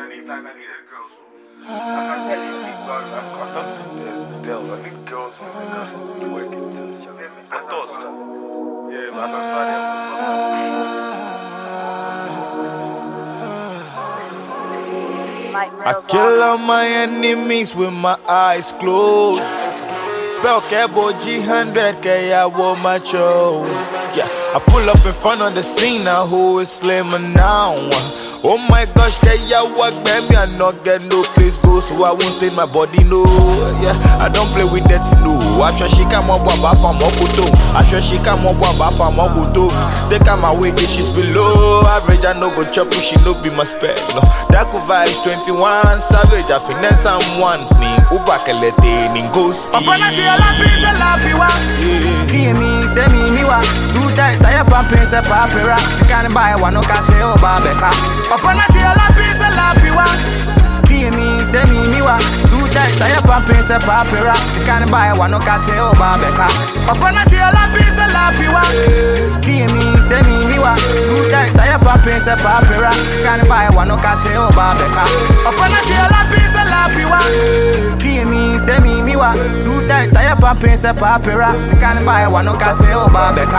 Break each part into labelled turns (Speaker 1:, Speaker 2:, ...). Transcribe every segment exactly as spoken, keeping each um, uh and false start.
Speaker 1: I need like I need a girl. So I can tell you people I've got nothing to tell. I need girls who are working. I thought so. Yeah, but I can find them.
Speaker 2: I kill all my enemies with my eyes closed. Felt G one hundred K I wore my show. Yeah, I pull up in front of the scene now. Who is slimmer now? Oh my gosh, can ya walk, baby? I not get no place go, so I won't stain my body, no. Yeah, I don't play with that, no. I sure she come up with a fam mokuto. I sure she come up with a fam mokuto. Take out my weight, she's below average. I no go chop, she no be my spec. No, that could vibes twenty-one savage. I finesse some one sneak. Uba kelete ningos.
Speaker 3: Upon a tree, la pizza, la piwa. Kill me, send me, me wa. Two tight, tire pumping, step papera. You can't buy one, no can say, oh, Babeka. Upon a tree, la pizza, la piwa. Kill me, send me, me wa. Two tight, tire pumping, step papera. You can't buy one, no can say, oh, Babeka. Upon a tree, la pizza, la piwa. Kill me, send me, me wa. Two tight, tire pumping, step papera. You can't buy one, no can say, oh, Babeka. Upon a tree, la pizza, la piwa. Kill me, send me, me wa. Two tight, tire pumping, step papera. You can't buy one, no can say, oh, Babeka.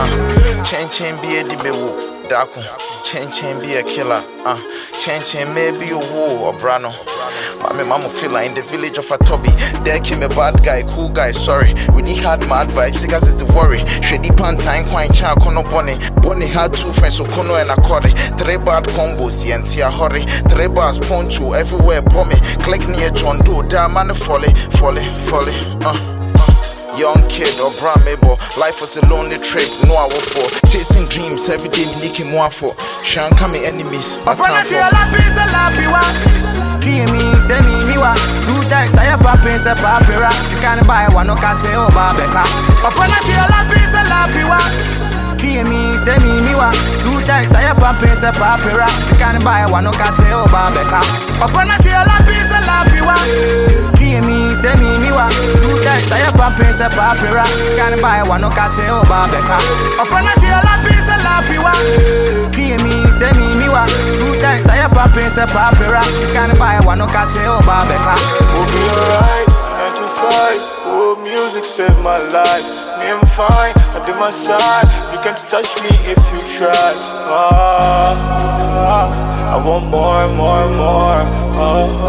Speaker 4: Chen chen be a dimewo, Daku. Chen chen be a killer. Uh, chen chen may be a war or brano. My mama feel like in the village of a Toby. There came a bad guy, cool guy, sorry. When he had mad vibes, because it's the worry. Shady Pantine, Quine Cha, Kono Bonnie. Bonnie had two friends, so Kono and Akori. Three bad combos, and see a hurry. Three bars, poncho, everywhere, pommy. Click near John Doe, damn man, folly, folly, folly. Uh. Young kid or brown mabel, life was a lonely trip, no I will for chasing dreams every day, making more for Shan coming enemies.
Speaker 3: Upon a tree, la pizza, la piwa. Kill me, send me, me wa. Two tight, tire pumping, step papera. You can't buy one, no can say, oh, Babeka. Upon a tree, la pizza, la piwa. Kill me, send me, me wa. Two tight, tire pumping, step papera. You can't buy one, no can say, oh, Babeka. Upon a tree, la pizza, la piwa. Kill me, send me, me wa. Two tight, tire pumping, step papera. You can't buy one, no can say, oh, Babeka. Upon a tree, la pizza, la piwa. Kill me, send me, me wa. Two tight, tire pumping, step papera. You can't buy one, no can say, oh, Babeka.
Speaker 1: We'll be alright, nine to five. Oh, music saved my life. Me, I'm fine, I do my side. You can't touch me if you try. Ah, ah, I want more, more, more. Ah,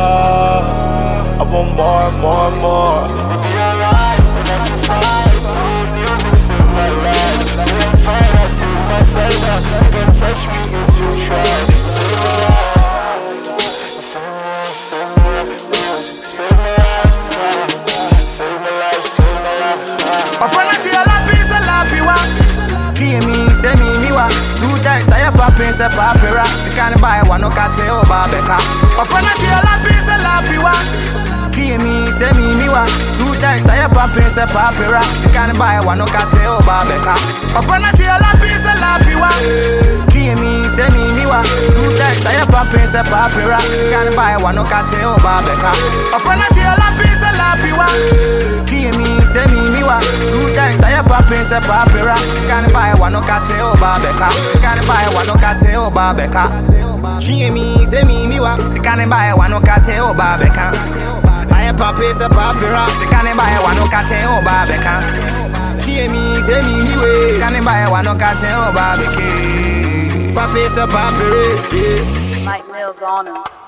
Speaker 1: ah, I want more, more, more. We'll be alright, nine to five. Oh, music saved my life. Me, I'm fine, I do my side. You can't touch me if you try.
Speaker 3: Upon a tree, la pizza, la piwa. Kill me, send me, me wa. Two tight, tire pumping, step papera. You can't buy one, no can say, oh, Babeka. Upon a tree, la pizza, la piwa. Kill me, send me, me wa. Two tight, tire pumping, step papera. You can't buy one, no can say, oh, Babeka. Upon a tree, la pizza, la piwa. Kill me, send me, me wa. Two tight, tire pumping, step papera. You can't buy one, no can say, oh, Babeka. Upon a tree, la pizza, la piwa. Kill me, send me, me wa. Two tight, tire pumping, step papera. You can't buy one, no can say, oh, Babeka. You can't buy one, no can say, oh, Babeka. Kill me, send me, me wa. You can't buy one, no can say, oh, Babeka. Tire pumping, step papera. You can't buy one, no can say, oh, Babeka. Kill me, send me, me way. You can't buy one, no can say, oh, Babeka. Pumping, step papera.
Speaker 5: Mike Mills on him.